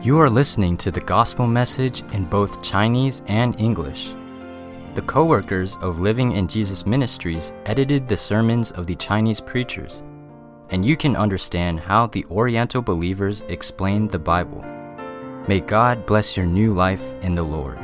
You are listening to the gospel message in both Chinese and English. The co-workers of Living in Jesus Ministries edited the sermons of the Chinese preachers, and you can understand how the Oriental believers explained the Bible. May God bless your new life in the Lord.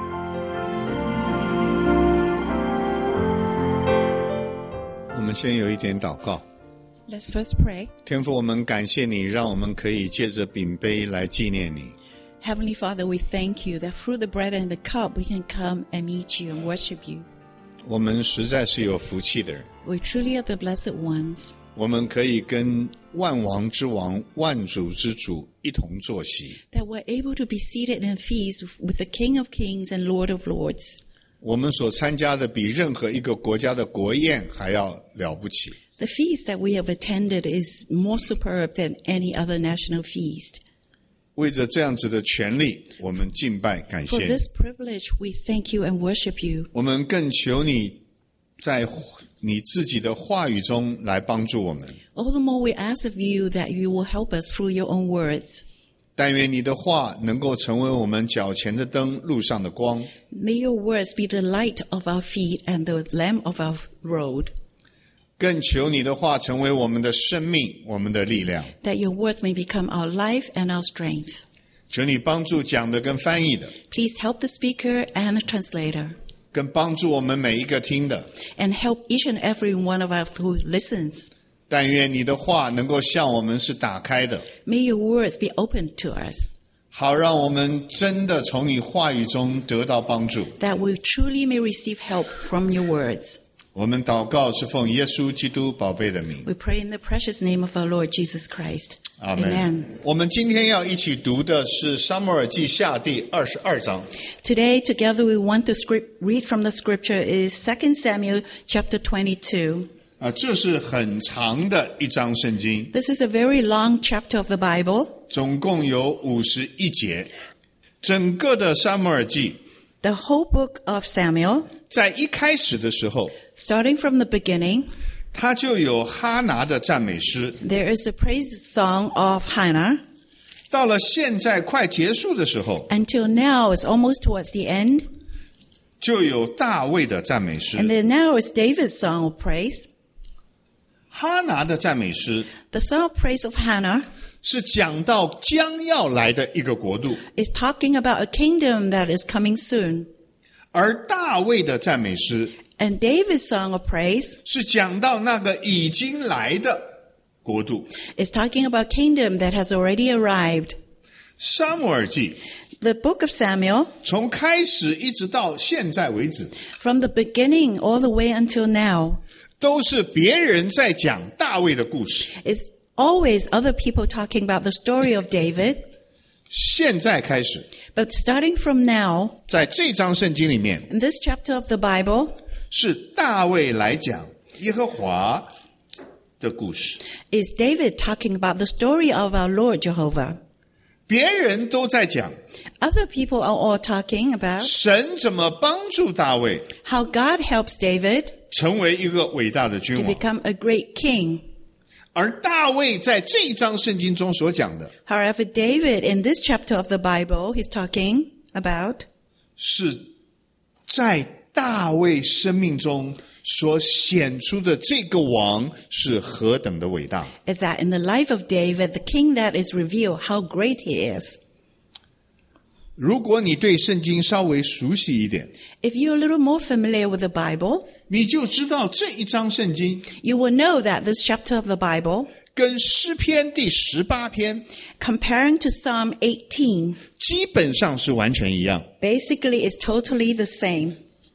我们先有一点祷告。 Let's first pray. 天父，我们感谢你，让我们可以借着饼杯来纪念你。 Heavenly Father, we thank you that through the bread and the cup we can come and meet you and worship you. 我们实在是有福气的人， We truly are the blessed ones. 我们可以跟万王之王、万主之主一同坐席。 That we're able to be seated and feast with the King of Kings and Lord of Lords. 我们所参加的比任何一个国家的国宴还要了不起。 The feast that we have attended is more superb than any other national feast. 为着这样子的权利，我们敬拜感 For 谢你。 this privilege, we thank you and worship you. 我们更求你在你自己的话语中来帮助我们。 All the more we ask of you that you will help us through your own words. 但愿你的话能够成为我们脚前的灯，路上的光。 May your words be the light of our feet and the lamp of our road. 更求你的话成为我们的生命，我们的力量。 That your words may become our life and our strength. 求你帮助讲的跟翻译的， Please help the speaker and the translator, 更帮助我们每一个听的。 and help each and every one of us who listens. 但愿你的话能够向我们是打开的， May your words be open to us, 好让我们真的从你话语中得到帮助。 that we truly may receive help from your words. 我们祷告是奉耶稣基督宝贝的名， We pray in the precious name of our Lord Jesus Christ. 阿们。我们今天要一起读的是撒母耳记下第22章。 Today, together, we want to read from the scripture is 2 Samuel chapter 22. 这是很长的一章圣经， This is a very long chapter of the Bible. 总共有51节。整个的撒母耳记 The whole book of Samuel, 在一开始的时候， starting from the beginning, 他就有哈拿的赞美诗。 there is a praise song of Hannah. 到了现在快结束的时候， Until now, it's almost towards the end. 就有大卫的赞美诗。 And then now is David's song of praise. 哈拿的赞美诗 The song of praise of Hannah 是讲到将要来的一个国度， is talking about a kingdom that is coming soon. 而大卫的赞美诗 And David's song of praise 是讲到那个已经来的国度。 is talking about kingdom that has already arrived. 撒母耳记 The book of Samuel, 从开始一直到现在为止， from the beginning all the way until now, 都是别人在讲大卫的故事。 is always other people talking about the story of David. 现在开始， But starting from now, 在这章圣经里面， in this chapter of the Bible, 是大卫来讲耶和华的故事。 is David talking about the story of our Lord Jehovah. 别人都在讲 Other people are all talking about 神怎么帮助大卫 how God helps David 成为一个伟大的君 to 王， become a great king. 而大卫在这一章圣经中所讲的 However, David, in this chapter of the Bible, he's talking about 是在大卫生命中所显出的这个王是何等的伟大。 is that in the life of David, the king that is revealed, how great he is. 如果你对圣经稍微熟悉一点， If you're a little more familiar with the Bible, 你就知道这一章圣经 you will know that this chapter of the Bible, 跟诗篇第18篇 comparing to Psalm 18, 基本上是完全一样。 basically is totally the same.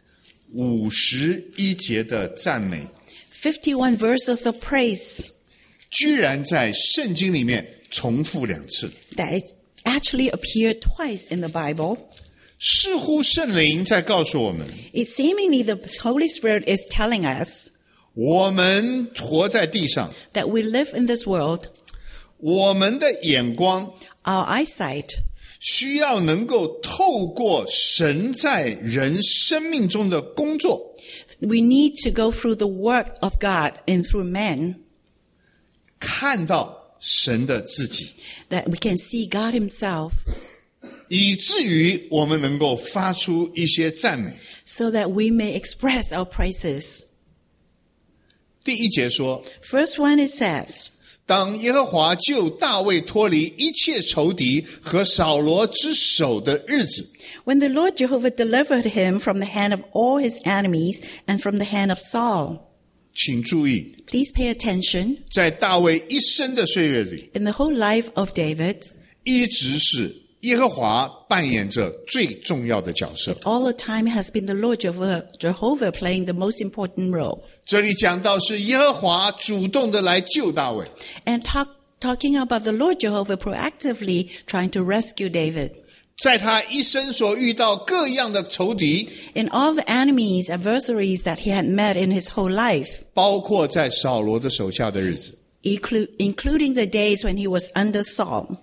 51节的赞美， 51 verses of praise 居然在圣经里面重复2次， that it actually appeared twice in the Bible. 似乎圣灵在告诉我们， It seemingly the Holy Spirit is telling us 我们活在地上， that we live in this world, 我们的眼光 our eyesight 需要能够透过神在人生命中的工作， we need to go through the work of God and through men 看到神的自己， that we can see God himself, 以至于我们能够发出一些赞美。 so that we may express our praises. 第1节说， First one, it says, 当耶和华救大卫脱离一切仇敌和扫罗之手的日子， when the Lord Jehovah delivered him from the hand of all his enemies and from the hand of Saul. 请注意， Please pay attention. 在大卫一生的岁月里， In the whole life of David, 一直是耶和华扮演着最重要的角色。 all the time has been the Lord Jehovah playing the most important role. 这里讲到是耶和华主动的来救大卫， And talking about the Lord Jehovah proactively trying to rescue David. 在他一生所遇到各样的仇敌， In all the enemies, adversaries that he had met in his whole life, 包括在扫罗的手下的日子。 including the days when he was under Saul.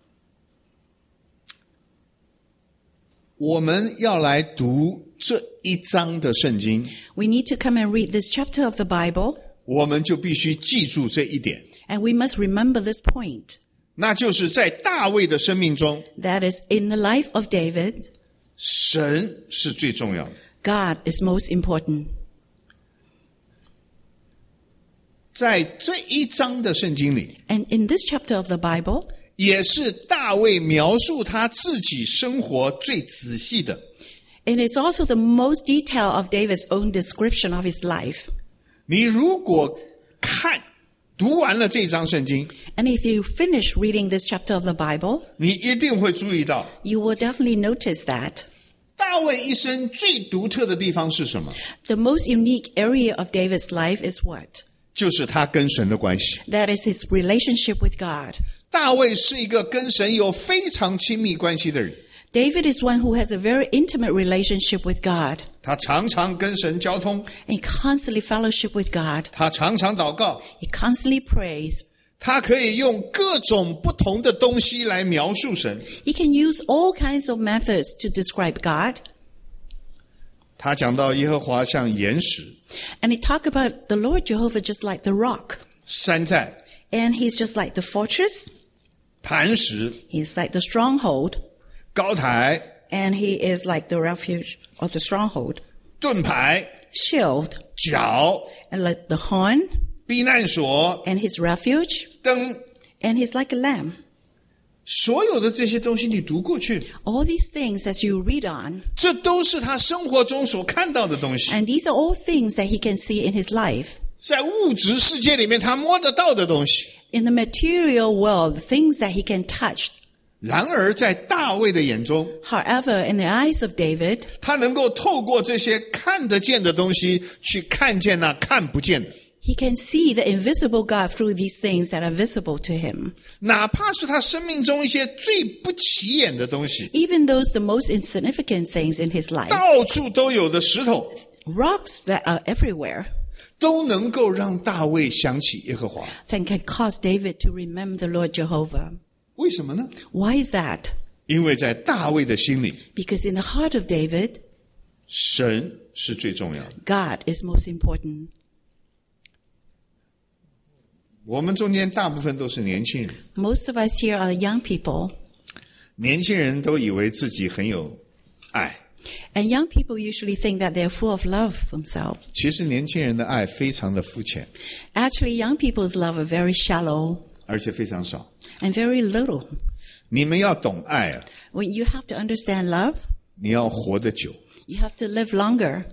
我们要来读这一章的圣经， We need to come and read this chapter of the Bible, 我们就必须记住这一点， and we must remember this point. 那就是在大卫的生命中， That is, in the life of David, 神是最重要的。 God is most important. 在这一章的圣经里， And in this chapter of the Bible, 也是大卫描述他自己生活最仔细的。 it is also the most detail of David's own description of his life. 你如果读完了这章圣经， And if you finish reading this chapter of the Bible, 你一定会注意到， you will definitely notice that 大卫一生最独特的地方是什么？ the most unique area of David's life is what? 就是他跟神的关系。 That is his relationship with God. 大卫是一个跟神有非常亲密关系的人， David is one who has a very intimate relationship with God 他常常跟神交通， and constantly fellowship with God. 他常常祷告， He constantly prays. 他可以用各种不同的东西来描述神。 He can use all kinds of methods to describe God. 他讲到耶和华像岩石、 And he talked about the Lord Jehovah just like the rock. 山寨、 And he's just like the fortress. 磐石、 He's like the stronghold. 高台、 And he is like the refuge of the stronghold. 盾牌、 Shield. 角、 And like the horn. 避难所、 And his refuge. 灯， And he's like a lamb. 所有的这些东西你读过去， All these things as you read on. 这都是他生活中所看到的东西， And these are all things that he can see in his life. 在物质世界里面他摸得到的东西。 In the material world, things that he can touch. 然而在大卫的眼中， However, in the eyes of David, 他能够透过这些看得见的东西去看见那看不见的， he can see the invisible God through these things that are visible to him. 哪怕是他生命中一些最不起眼的东西， Even those the most insignificant things in his life. 到处都有的石头， Rocks that are everywhere 都能够让大卫想起耶和华。 that can cause David to remember the Lord Jehovah. 为什么呢？ Why is that? 因为在大卫的心里， Because in the heart of David, 神是最重要的。 God is most important. 我们中间大部分都是年轻人， Most of us here are young people, 年轻人都以为自己很有爱， and young people usually think that they're full of love themselves. 其实年轻人的爱非常的肤浅， Actually, young people's love are very shallow 而且非常少。 and very little. 你们要懂爱啊， When you have to understand love, 你要活得久， you have to live longer.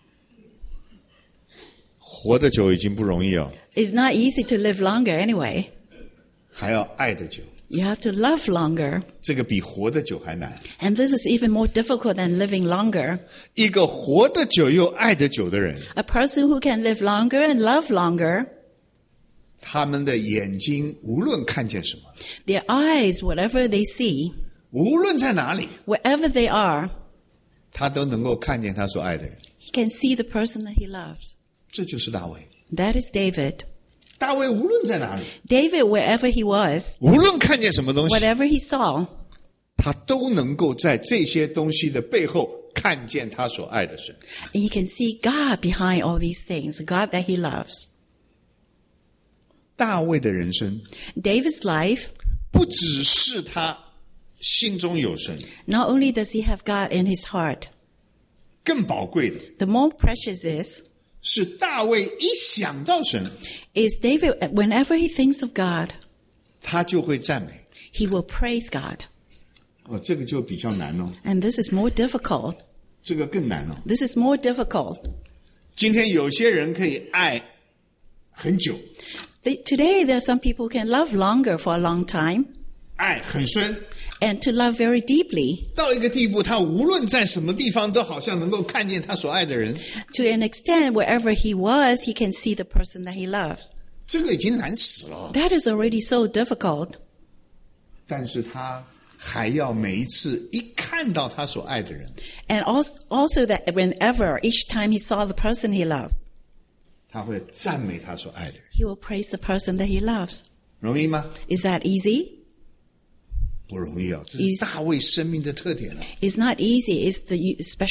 活得久已经不容易哦， It's not easy to live longer anyway. 还要爱得久， You have to love longer. 这个比活得久还难。 And this is even more difficult than living longer. 一个活得久又爱得久的人， A person who can live longer and love longer, 他们的眼睛无论看见什么， their eyes, whatever they see, 无论在哪里， wherever they are, 他都能够看见他所爱的人。 he can see the person that he loves. 这就是大卫。 That is David. 大卫无论在哪里， David, wherever he was, 无论看见什么东西， whatever he saw, 他都能够在这些东西的背后看见他所爱的神。 and he can see God behind all these things, God that he loves. 大卫的人生 David's life, 不只是他心中有神， not only does he have God in his heart, 更宝贵的 the more precious is 大卫一想到神， David, whenever he thinks of God, 他就会赞美。 he will praise God. 这个就比较难哦， And this is more difficult. 这个更难哦。 This is more difficult. 今天有些人可以爱很久， Today, there are some people who can love longer for a long time 爱很深， and to love very deeply 到一个地步，他无论在什么地方都好像能够看见他所爱的人， to an extent wherever he was, he can see the person that he loved. 这个已经难死了。 That is already so difficult. 但是他还要每一次一看到他所爱的人， And also that whenever, each time he saw the person he loved, 他会赞美他所爱的人， he will praise the person that he loves. 容易吗？ Is that easy? 不容易啊，这是大卫生命的特点啊。 It's not easy. It's the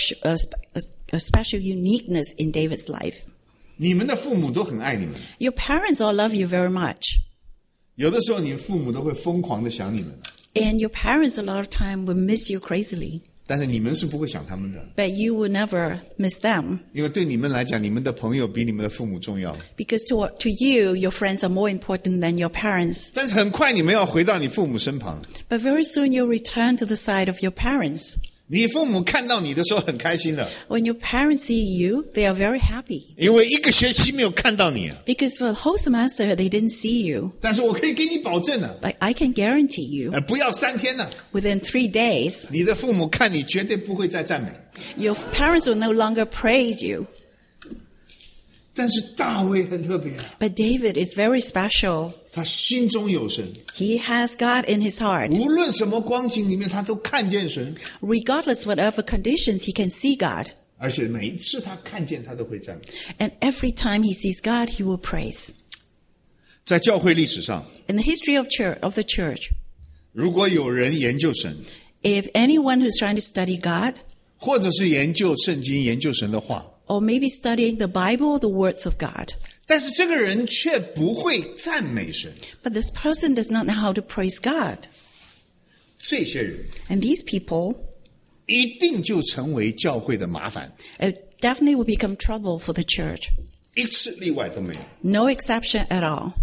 a special uniqueness in David's life. 你们的父母都很爱你们， Your parents all love you very much. 有的时候你父母都会疯狂的想你们， And your parents a lot of time will miss you crazily. 但是你们是不会想他们的， But you will never miss them. 因为对你们来讲，你们的朋友比你们的父母重要。 Because to you, your friends are more important than your parents. 但是很快你们要回到你父母身旁， But very soon you'll return to the side of your parents. 你父母看到你的时候很开心的， When your parents see you, they are very happy. 因为一个学期没有看到你啊。 Because for the whole semester, they didn't see you. 但是我可以给你保证啊， But I can guarantee you, 不要3天呢， within 3 days, 你的父母看你绝对不会再赞美。 your parents will no longer praise you. 但是大卫很特别， But David is very special. 他心中有神， He has God in his heart. 无论什么光景里面，他都看见神， Regardless whatever conditions, he can see God. 而且每一次他看见，他都会赞美。 And every time he sees God, he will praise. 在教会历史上， In the history of the church, 如果有人研究神， if anyone who's trying to study God, 或者是研究圣经、研究神的话， or maybe studying the Bible or the words of God, 但是这个人却不会赞美神， but this person does not know how to praise God. 这些人 And these people 一定就成为教会的麻烦， definitely will become trouble for the church. 一次例外都没有。 No exception at all.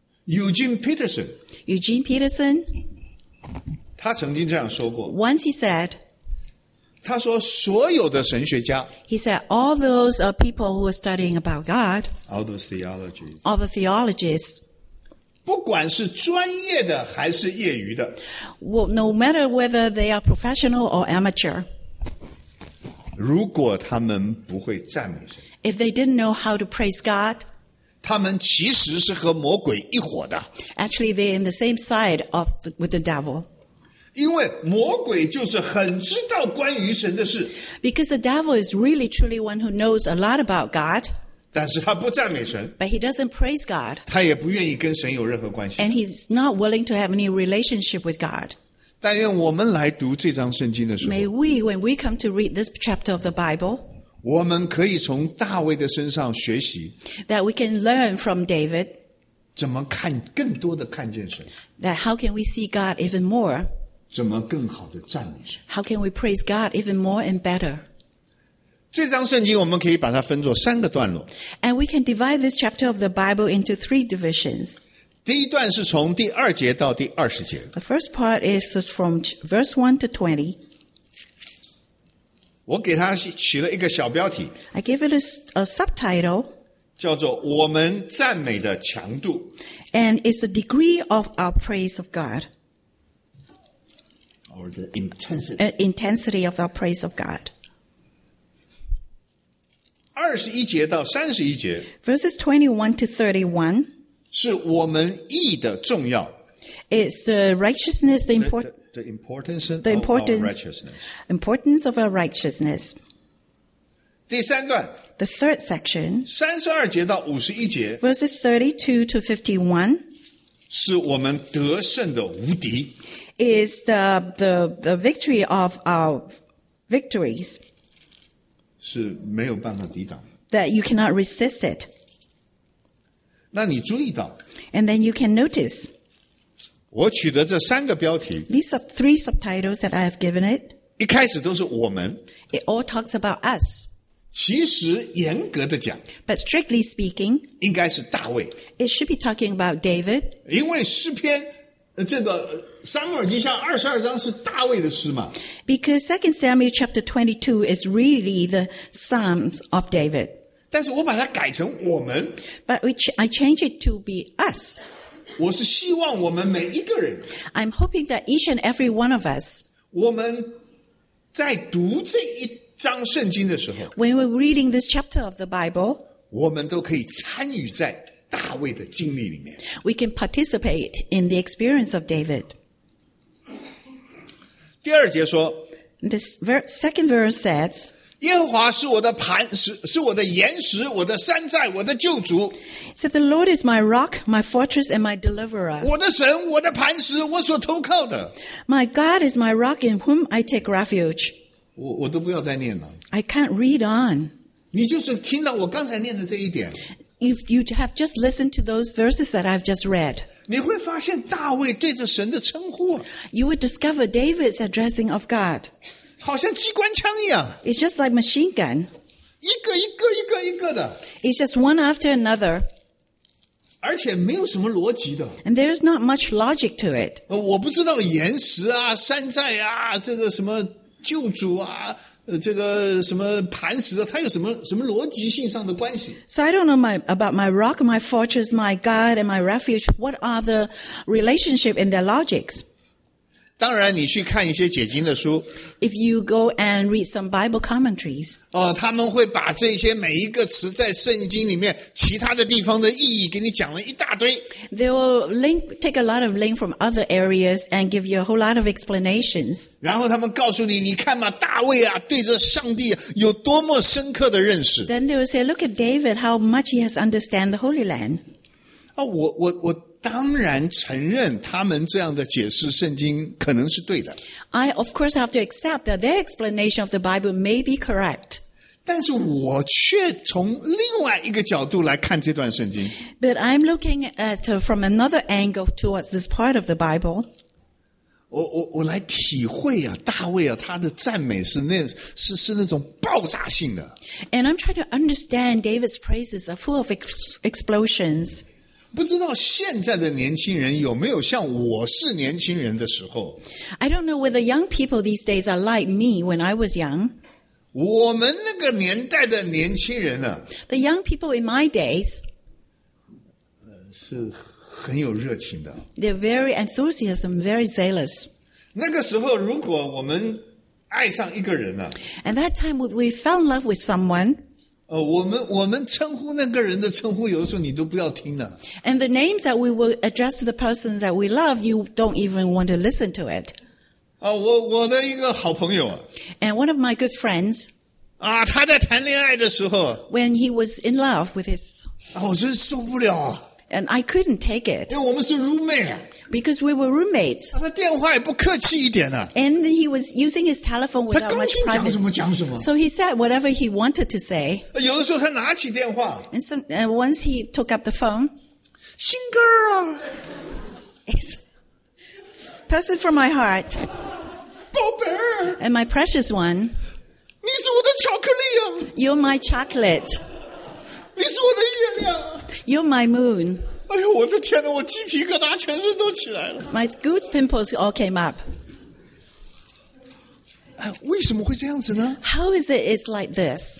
Eugene Peterson Eugene Peterson, 他曾经这样说过， once he said, 他说所有的神学家 all those people who are studying about God, all those theology all the theologists, 不管是专业的还是业余的， no matter whether they are professional or amateur, 如果他们不会赞美神， if they didn't know how to praise God, 他们其实是和魔鬼一伙的， actually they're in the same side with the devil. 因为魔鬼就是很知道关于神的事， Because the devil is really truly one who knows a lot about God, 但是他不赞美神， but he doesn't praise God, 他也不愿意跟神有任何关系。 and he's not willing to have any relationship with God. 但愿我们来读这章圣经的时 May 候， we, when we come to read this chapter of the Bible, 我们可以从大卫的身上学习， that we can learn from David 怎么看更多的看见神， that how can we see God even more? 怎么更好的赞美神。 How can we praise God even more and better? 这章圣经我们可以把它分作3个段落。 And we can divide this chapter of the Bible into 3 divisions. 第一段是从第2节到第20节， The first part is from verse 1 to 20. 我给它起了一个小标题， I give it a subtitle, 叫做“我们赞美的强度 and it's the degree of our praise of God, ”，or the intensity。 intensity of our praise of God. 21节到31节 Verses 21 to 31 是我们义的重要 is the righteousness, the importance of the our righteousness。 importance of our righteousness. 第3段 The third section, 32节到51节 verses 32 to 51, 是我们得胜的无敌， is the victory of our victories, 是没有办法抵挡的。 that you cannot resist it. 那你注意到， And then you can notice 我取的这3个标题， these are 3 subtitles that I have given it. 一开始都是我们。 It all talks about us. 其实严格的讲， But strictly speaking, 应该是大卫， it should be talking about David 因为诗篇这个撒母耳记下22章是大卫的诗嘛。 because 2 Samuel chapter 22 is really the Psalms of David. 但是我把它改成我们， But I change it to be us. 我是希望我们每一个人， I'm hoping that each and every one of us, 我们在读这一章圣经的时候， when we're reading this chapter of the Bible, 我们都可以参与在大卫的经历里面。 we can participate in the experience of David. 第2节说， This second verse says, 耶和华是我的磐石，是我的岩石，我的山寨，我的救主， said, the Lord is my rock, my fortress, and my deliverer. 我的神，我的磐石，我所投靠的。 My God is my rock in whom I take refuge. 我都不要再念了， I can't read on. 你就是听到我刚才念的这一点， If you have just listened to those verses that I've just read, 你会发现大卫对着神的称呼， you would discover David's addressing of God. 好像机关枪一样， It's just like machine gun. 一个的， It's just one after another, 而且没有什么逻辑的。 and there's not much logic to it. 我不知道岩石啊、山寨啊、这个什么救主啊、这个什么磐石啊，它有什么逻辑性上的关系？ So I don't know about my rock, my fortress, my God, and my refuge. What are the relationship and their logics? 当然，你去看一些解经的书， If you go and read some Bible commentaries, 他们会把这些每一个词在圣经里面其他的地方的意义给你讲了一大堆。 they will take a lot of link from other areas and give you a whole lot of explanations. 然后他们告诉你，你看嘛，大卫啊，对着上帝有多么深刻的认识。 Then they will say, look at David, how much he has understand the Holy Land. 我当然承认他们这样的解释圣经可能是对的， I, of course, have to accept that their explanation of the Bible may be correct. 但是我却从另外一个角度来看这段圣经。 But I'm looking at from another angle towards this part of the Bible. 我来体会啊，大卫啊，他的赞美是那种爆炸性的。 And I'm trying to understand David's praises are full of explosions. 不知道现在的年轻人有没有像我是年轻人的时候， I don't know whether young people these days are like me when I was young. 我们那个年代的年轻人啊， The young people in my days, 是很有热情的。 they're very enthusiastic, very zealous. 那个时候，如果我们爱上一个人啊， And that time when we fell in love with someone, 我们称呼那个人的称呼，有的时候你都不要听了。 and the names that we will address to the persons that we love, you don't even want to listen to it. 我的一个好朋友啊， And one of my good friends, 他在谈恋爱的时候 when he was in love with his, 我真受不了啊， and I couldn't take it 因为我们是 roommate 啊， because we were roommates. 他的电话也不客气一点啊， And he was using his telephone 他 without 刚 much 去讲什么 privacy. 讲什么。 So he said whatever he wanted to say. 有的时候他拿起电话， And once he took up the phone, 新歌啊， it's person from my heart 宝贝儿， and my precious one, 你是我的巧克力啊， you're my chocolate, 你是我的月亮。 you're my moon. 哎呦，我的天哪，我鸡皮疙瘩全身都起来了。 My goose pimples all came up. 为什么会这样子呢？ How is it it's like this?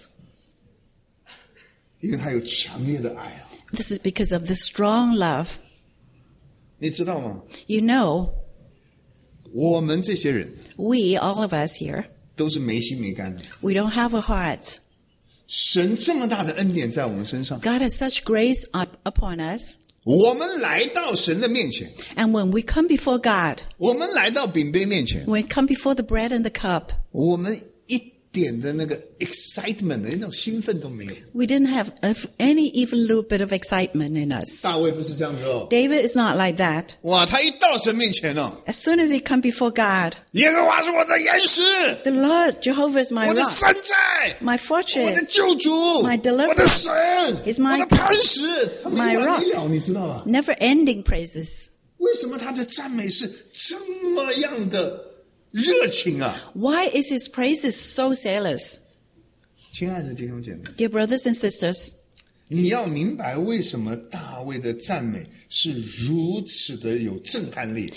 因为他有强烈的爱啊， This is because of the strong love. 你知道吗？ You know, 我们这些人 we, all of us here, 都是没心没肝的。 we don't have a heart. 神这么大的恩典在我们身上， God has such grace upon us. 我们来到神的面前， And when we come before God, 我们来到饼杯面前， when we come before the bread and the cup, 我们一点的那个 excitement 的那种兴奋都没有。 We didn't have any even little bit of excitement in us. 大卫不是这样子哦， David is not like that. 哇，他一到神面前哦， As soon as he come before God, 耶和华是我的岩石， the Lord, Jehovah is my 我的 rock, 山寨， my 我的 fortress, 救主， my deliverer 我的神， is my 我的磐石，他没 my 完没了，你知道吧？ never-ending praises. 为什么他的赞美是这么样的热情啊？ Why is his praises so zealous? 亲爱的弟兄姐妹， Dear brothers and sisters, 你要明白为什么大卫的赞美是如此的有震撼力。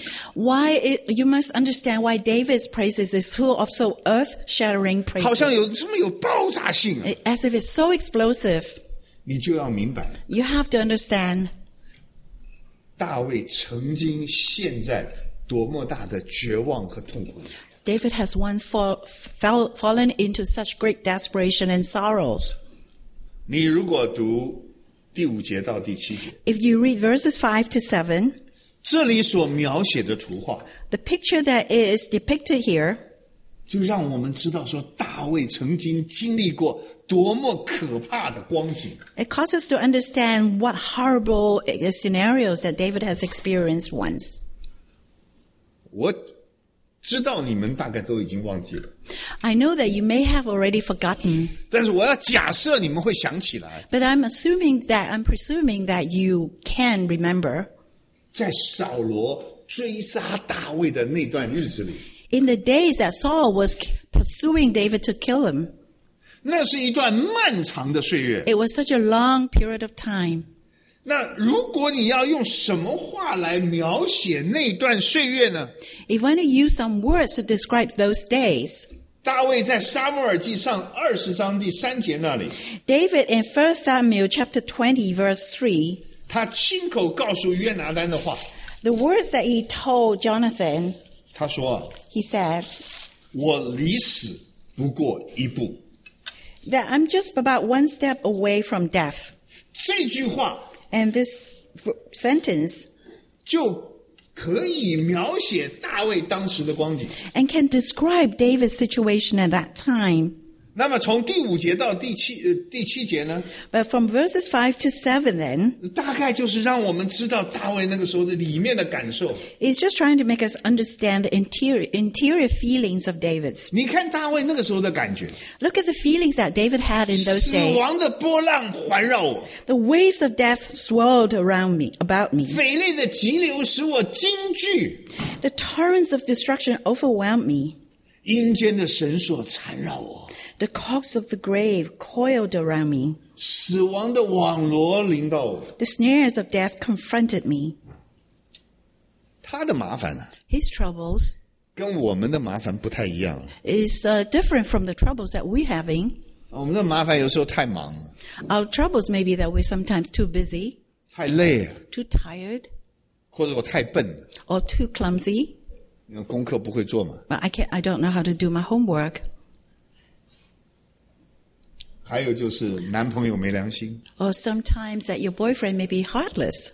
you must understand why David's praises is full of so earth-shattering 好像 praises. 有这么有爆炸性啊！ As if it's so explosive. 你就要明白， You have to understand 大卫曾经陷在多么大的绝望和痛苦里。 David has once fallen into such great desperation and sorrows. 你如果读第5节到第7节， If you read verses 5 to 7, 这里所描写的图画， the picture that is depicted here 就让我们知道说，大卫曾经经历过多么可怕的光景。 it causes us to understand what horrible scenarios that David has experienced once. 我知道你们大概都已经忘记了， I know that you may have already forgotten, 但是我要假设你们会想起来， but I'm presuming that you can remember. 在扫罗追杀大卫的那段日子里， In the days that Saul was pursuing David to kill him, 那是一段漫长的岁月。 it was such a long period of time. 那如果你要用什么话来描写那段岁月呢？ If you want to use some words to describe those days, 大卫在撒母耳记上20章第3节那里， David in 1 Samuel chapter 20 verse 3, 他亲口告诉约拿单的话， the words that he told Jonathan, 他说啊， he says 我离死不过一步。 that I'm just about one step away from death. 这句话 And this sentence 就可以描写大卫当时的光景。 and can describe David's situation at that time. 那么从第5节到第七节呢， But from verses 5 to 7 then, 大概就是让我们知道大卫那个时候的里面的感受。 it's just trying to make us understand the interior feelings of David's. 你看大卫那个时候的感觉， Look at the feelings that David had in those 死 days. 亡的波浪环绕我， The waves of death swirled about me. 匪类的急流使我惊惧， The torrents of destruction overwhelmed me. 阴间的绳索缠绕我， The cords of the grave coiled around me. 死亡的网罗临到我。 The snares of death confronted me. 他的麻烦呢， His troubles 跟我们的麻烦不太一样。 is different from the troubles that we're having. 我们的麻烦有时候太忙了， Our troubles may be that we're sometimes too busy, 太累了， too tired, 或者我太笨了， or too clumsy. 因为功课不会做嘛。 But I don't know how to do my homework. 还有就是男朋友没良心， Or sometimes that your boyfriend may be heartless.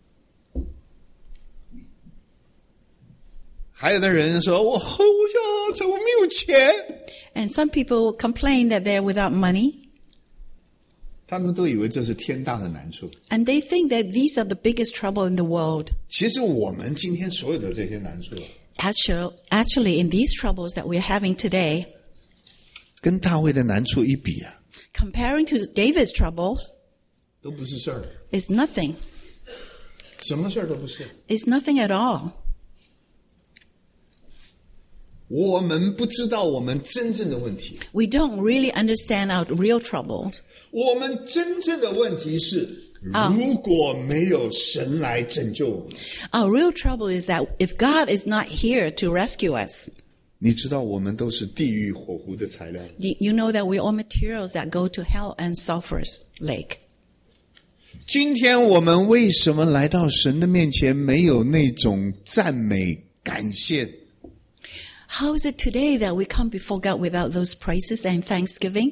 还有的人说我没有钱， And some people complain that they're without money. 他们都以为这是天大的难处。 And they think that these are the biggest trouble in the world. 其实我们今天所有的这些难处， Actually, in these troubles that we're having today, 跟大卫的难处一比啊， comparing to David's troubles, 都不是事儿， is nothing. 什么事儿都不是。 It's nothing at all. 我们不知道我们真正的问题， We don't really understand our real troubles. 我们真正的问题是，如果没有神来拯救我们， Our real trouble is that if God is not here to rescue us, 你知道我们都是地狱火湖的材料。 you know that we're all materials that go to hell and sulfur's lake. 今天我们为什么来到神的面前没有那种赞美感谢？ How is it today that we come before God without those praises and thanksgiving?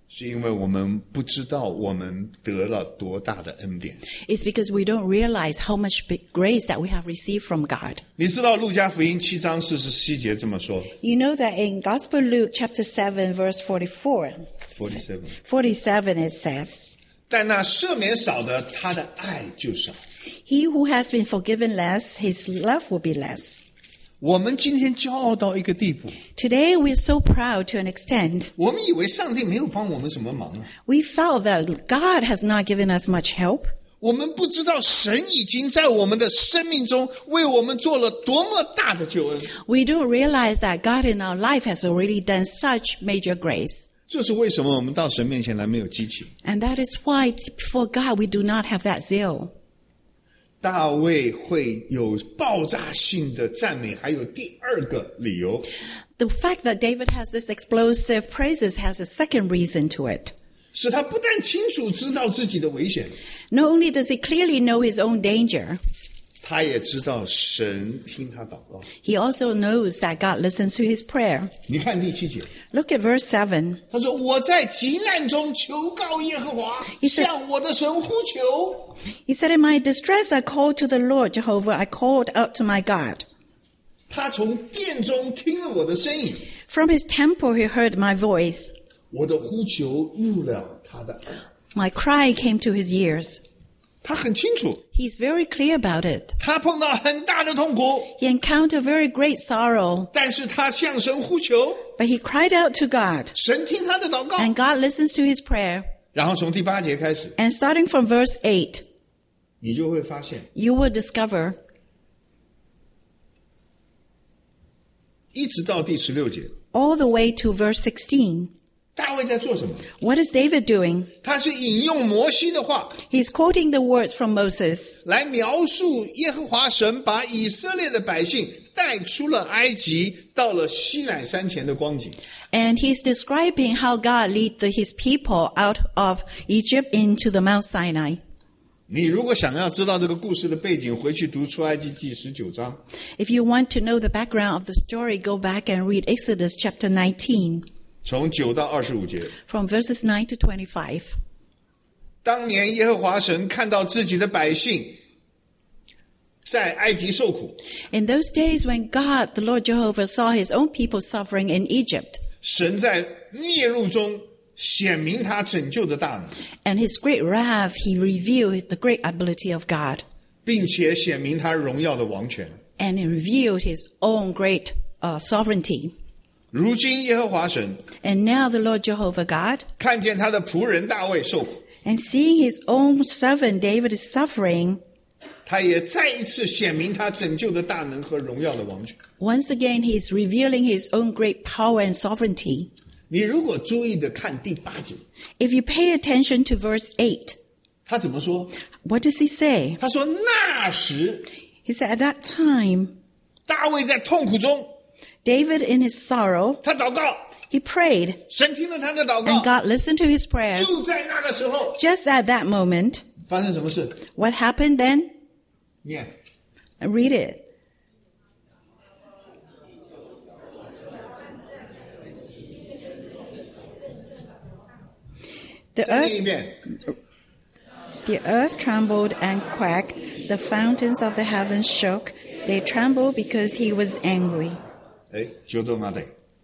是因为我们不知道我们得了多大的恩典。 It's because we don't realize how much big grace that we have received from God. 你知道路加福音7章47节这么说 You know that in Gospel Luke chapter 7 verse 47 it says, 但那赦免少的，他的爱就少。 He who has been forgiven less, his love will be less. 我们今天骄傲到一个地步， Today we are so proud to an extent. 我们以为上帝没有帮我们什么忙啊， We felt that God has not given us much help. 我们不知道神已经在我们的生命中为我们做了多么大的救恩。 We don't realize that God in our life has already done such major grace. 这是为什么我们到神面前来没有激情。 And that is why before God we do not have that zeal. 大卫会有爆炸性的赞美，还有第二个理由， The fact that David has this explosive praises has a second reason to it. 是他不但清楚知道自己的危险， Not only does he clearly know his own danger, 他也知道神听他祷告。 he also knows that God listens to his prayer. 你看第7节， Look at verse 7. 他说：“我在急难中求告耶和华， He said- 向我的神呼求。 He said, In my distress I called to the Lord Jehovah, I called out to my God. 他从殿中听了我的声音， From his temple he heard my voice. 我的呼求入了他的耳。 My cry came to his ears. ” 他很清楚， He's very clear about it. 他碰到很大的痛苦， He encountered very great sorrow, 但是他向神呼求， but he cried out to God, 神听他的祷告。 and God listens to his prayer. 然后从第8节开始， And starting from verse 8, 你就会发现， you will discover, 一直到第16节， all the way to verse 16, 大卫在做什么？ what is David doing? 他是引用摩西的话 He's quoting the words from Moses 来描述耶和华神把以色列的百姓带出了埃及，到了西乃山前的光景。 and he's describing how God led his people out of Egypt into the Mount Sinai. 你如果想要知道这个故事的背景，回去读出埃及记19章。 If you want to know the background of the story, go back and read Exodus chapter 19, 从9到25节， from verses 9 to 25. 当年耶和华神看到自己的百姓在埃及受苦， In those days when God, the Lord Jehovah, saw his own people suffering in Egypt, 神在烈怒中显明他拯救的大能， and his great wrath, he revealed the great ability of God, 并且显明他荣耀的王权。 and he revealed his own great sovereignty. 如今耶和华神 And now the Lord Jehovah God, 看见他的仆人大卫受苦， and seeing his own servant David is suffering, 他也再一次显明他拯救的大能和荣耀的王权。 once again he is revealing his own great power and sovereignty. 你如果注意的看第8节， If you pay attention to verse 8, 他怎么说？ what does he say? 他说那时 He said, at that time, 大卫在痛苦中， David in his sorrow, 他祷告， he prayed, 神听了他的祷 and 告。 God listened to his prayer. 就在那个时候， Just at that moment, 发生什么事？ what happened then? 念 Read it. The 再 earth, 念一遍。 the earth trembled and quaked. The fountains of the heavens shook. They trembled because he was angry. 哎，就到那里。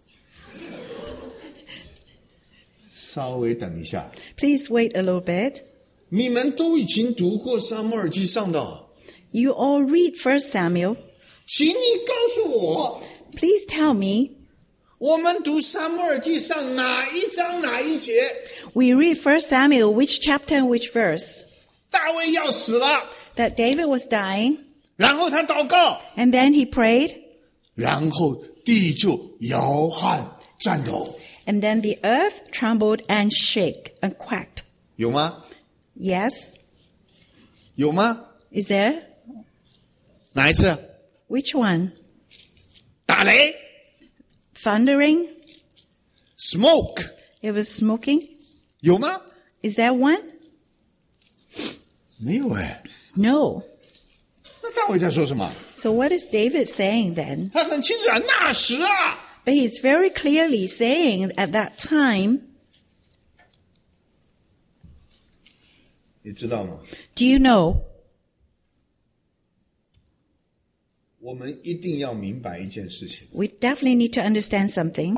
稍微等一下， Please wait a little bit. 你们都已经读过撒母耳记上的， You all read 1 Samuel. 请你告诉我， Please tell me, 我们读撒母耳记上哪一章哪一节？ we read 1 Samuel, which chapter and which verse? 大卫要死了， That David was dying, 然后他祷告， and then he prayed, 然后地就摇撼颤抖， and then the earth trembled and shook and quaked. 有吗？ Yes? 有吗？ Is there? 哪一次？ Which one? 打雷 Thundering? ，smoke， It was smoking? 有吗？ Is there one? 没有哎。 No. 那大卫在说什么？ So what is David saying then? 他很清楚啊，那时啊， But he's very clearly saying at that time, 你知道吗？ Do you know? 我们一定要明白一件事情， We definitely need to understand something.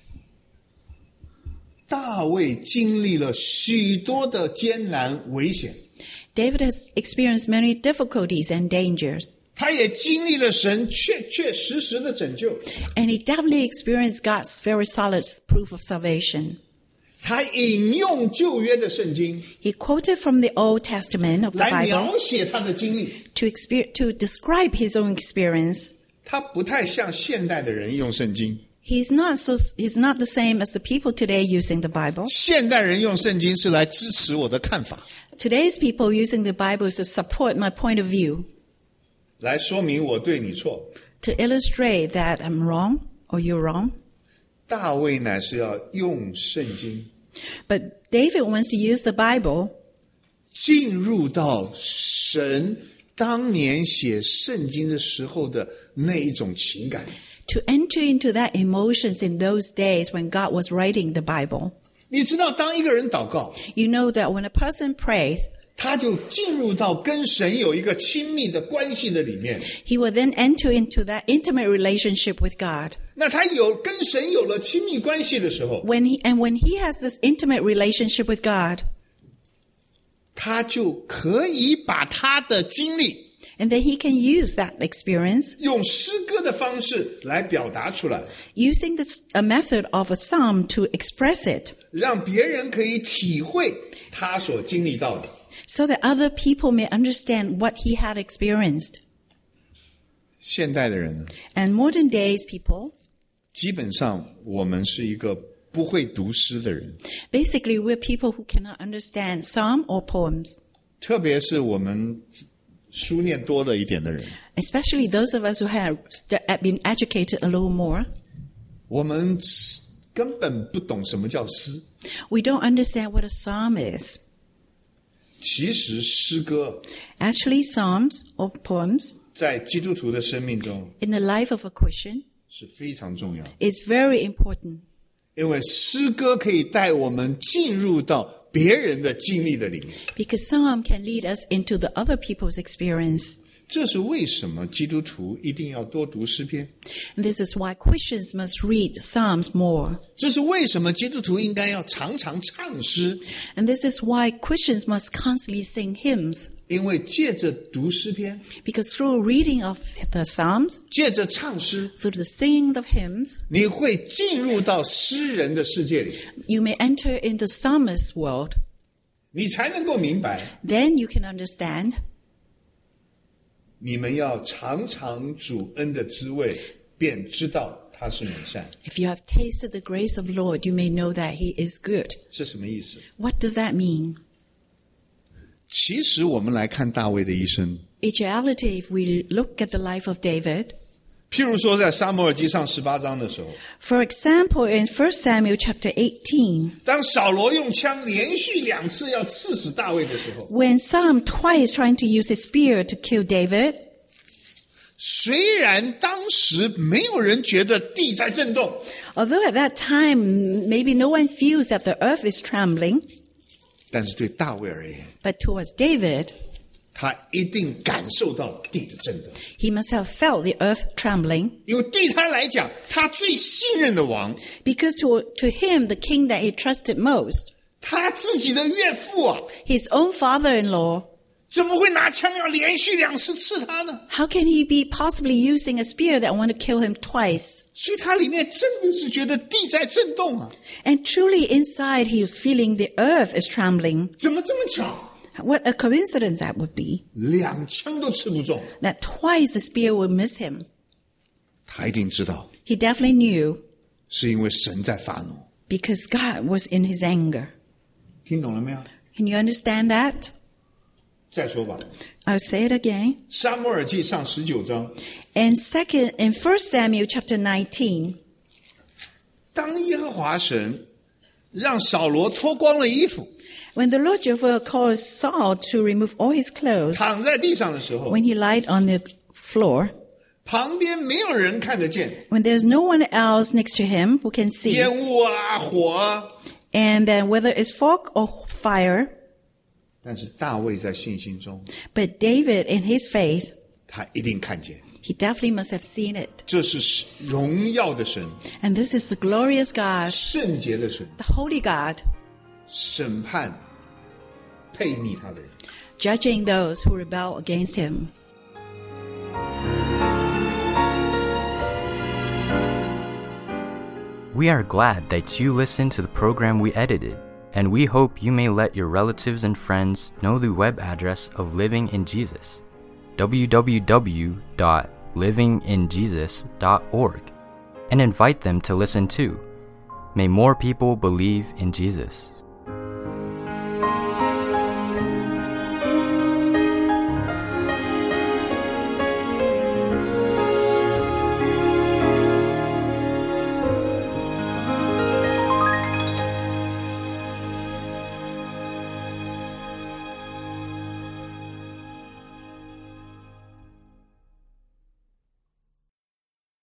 大卫经历了许多的艰难危险， David has experienced many difficulties and dangers, 他也经历了神确确实实的拯救， and he definitely experienced God's very solid proof of salvation. 他引用旧约的圣经 He quoted from the Old Testament of the 来 Bible 描写他的经历， to describe his own experience. 他不太像现代的人用圣经。 He's not the same as the people today using the Bible. 现代人用圣经是来支持我的看法， Today's people using the Bible to support my point of view, 来说明我对你错。 to illustrate that I'm wrong or you're wrong. 大卫乃是要用圣经 But David wants to use the Bible 进入到神当年写圣经的时候的那一种情感。 to enter into that emotions in those days when God was writing the Bible. 你知道，当一个人祷告， You know that when a person prays, 他就进入到跟神有一个亲密的关系的里面。 he will then enter into that intimate relationship with God. 那他跟神有了亲密关系的时候， When he has this intimate relationship with God, 他就可以把他的经历 and then he can use that experience 用诗歌的方式来表达出来， using a method of a psalm to express it, 让别人可以体会他所经历到的。 so that other people may understand what he had experienced. 现代的人呢， And modern days people, 基本上我们是一个不会读诗的人， basically we're people who cannot understand psalm or poems, 特别是我们书念多了一点的人， especially those of us who have been educated a little more. 我们根本不懂什么叫诗。 We don't understand what a psalm is. 其实诗歌 Actually, psalms or poems 在基督徒的生命中 in the life of a Christian 是非常重要， is very important, 因为诗歌可以带我们进入到别人的经历的里面。 because psalm can lead us into the other people's experience. 这是为什么基督徒一定要多读诗篇， And this is why Christians must read psalms more. 这是为什么基督徒应该要常常唱诗， And this is why Christians must constantly sing hymns. 因为借着读诗篇， Because through reading of the psalms, 借着唱诗， through the singing of hymns, 你会进入到诗人的世界里， you may enter in the psalmist's world. 你才能够明白， Then you can understand. 你们要尝尝主恩的滋味，便知道他是美善。 If you have tasted the grace of the Lord, you may know that he is good. 是什么意思？ What does that mean? 其实我们来看大卫的一生， In reality, if we look at the life of David, 譬如说在撒母耳记上18章的时候， for example, in 1 Samuel chapter 18, 当扫罗用枪连续2次要刺死大卫的时候， when Saul twice trying to use his spear to kill David, 虽然当时没有人觉得地在震动， although at that time maybe no one feels that the earth is trembling, 但是对大卫而言， but towards David, 他一定感受到地的震动， he must have felt the earth trembling, 因为对他来讲，他最信任的王， because to him, the king that he trusted most, 他自己的岳父啊， his own father-in-law, 怎么会拿枪要连续2次刺他呢？ how can he be possibly using a spear that want to kill him twice? 所以他里面真的是觉得地在震动啊！ And truly inside he was feeling the earth is trembling. 怎么这么巧 What a coincidence that would be, ？2枪都刺不中， that twice the spear would miss him. 他一定知道 He definitely knew 是因为神在发怒。 because God was in his anger. 听懂了没有？ Can you understand that? 再说吧， I'll say it again. 撒母耳记上19章， In 1 Samuel chapter 19, 当耶和华神让扫罗脱光了衣服， when the Lord Jehovah caused Saul to remove all his clothes, 躺在地上的时候， when he lied on the floor, 旁边没有人看得见， when there's no one else next to him who can see, 烟雾啊、火啊， and then whether it's fog or fire, 但是大卫在信心中， But David, in his faith, 他一定看见， he definitely must have seen it. 这是荣耀的神， And this is the glorious God, 圣洁的神， the holy God, 审判悖逆他的人。 judging those who rebel against him. We are glad that you listened to the program we edited, and we hope you may let your relatives and friends know the web address of Living in Jesus, www.livinginjesus.org, and invite them to listen too. May more people believe in Jesus.